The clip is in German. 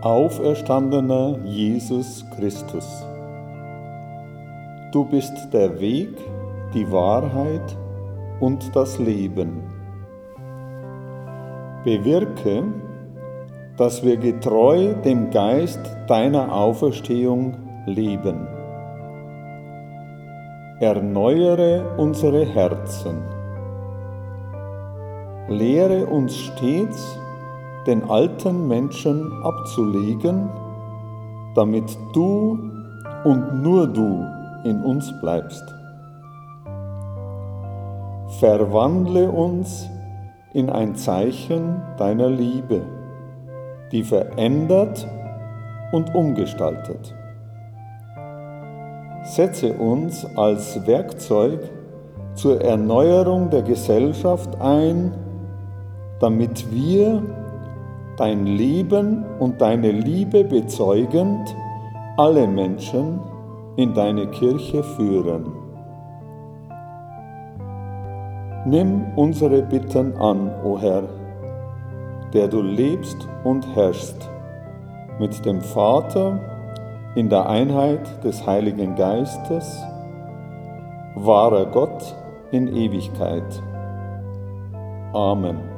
auferstandener Jesus Christus. Du bist der Weg, die Wahrheit und das Leben. Bewirke, dass wir getreu dem Geist deiner Auferstehung leben. Erneuere unsere Herzen. Lehre uns stets, den alten Menschen abzulegen, damit du und nur du in uns bleibst. Verwandle uns in ein Zeichen deiner Liebe, die verändert und umgestaltet. Setze uns als Werkzeug zur Erneuerung der Gesellschaft ein, damit wir dein Leben und deine Liebe bezeugend alle Menschen in deine Kirche führen. Nimm unsere Bitten an, o Herr, der du lebst und herrschst, mit dem Vater in der Einheit des Heiligen Geistes, wahrer Gott in Ewigkeit. Amen.